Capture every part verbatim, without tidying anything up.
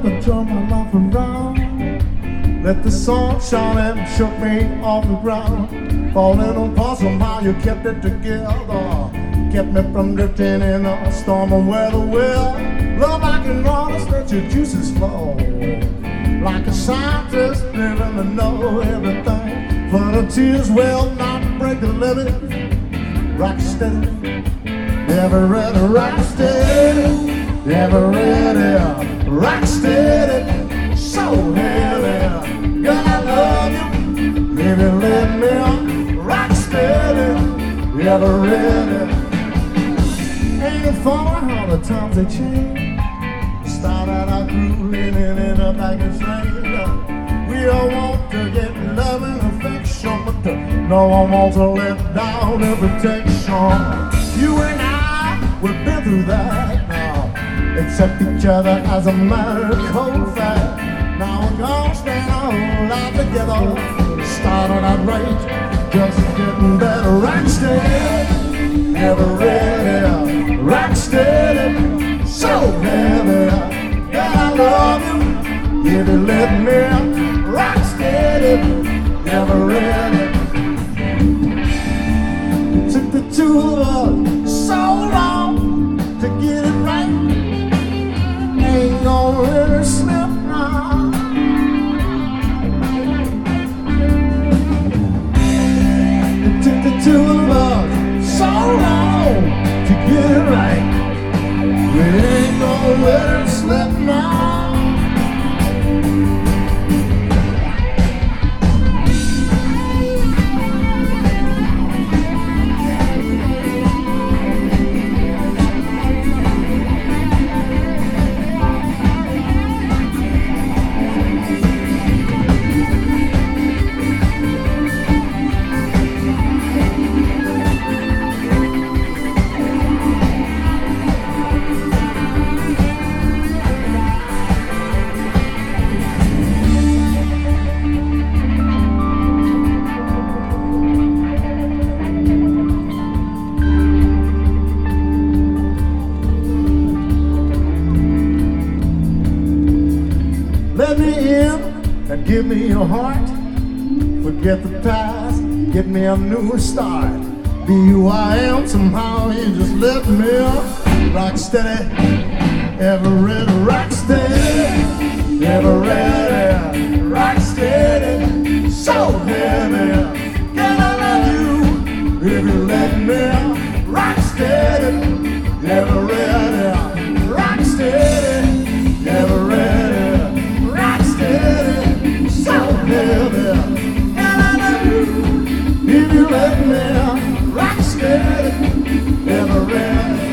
to turn my life around. Let the sun shine and shook me off the ground. Falling apart somehow you kept it together. Kept me from drifting in a storm of weather. Well, love, I can understand your juices flow. Like a scientist living to know everything. For the tears will not break the limit. Rock steady, never ready, rock steady. Never ready, rock steady. So heavy, girl, I love you. Baby, let me rock steady. Never ready. Ain't it funny how the times they change? Started out grooving and ended up like a stranger. We all want to get love and affection, but no one wants to let down their protection. You and I, we've been through that now. Accept each other as a matter of cold fact. Now we're gonna stand our whole life together. Started out right, just getting better. Rock steady, never ready. Rock steady, so heavy. Girl, I love you. If you let me rock steady, never ready. It took the two of us so long to get it right. Ain't gonna let her slip now. It took the two of us so long to get it right. We ain't gonna let her slip now. Let me in and give me your heart. Forget the past, get me a new start. Be who I am, somehow you just let me rock steady, ever ready, rock steady, ever ready, rock steady, so heavy. Girl, I love you, if you let me rock steady, ever ready, rock steady, ever ready. If you let me rock steady, never ready.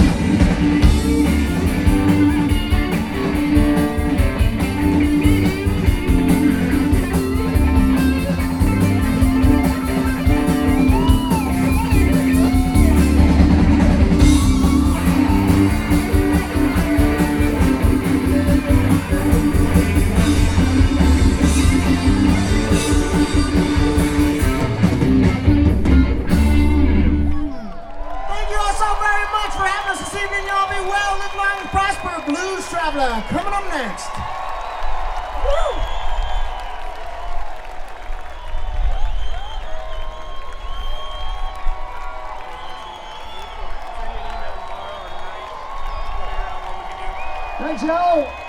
Blues Traveler coming up next. Woo! Thanks, y'all.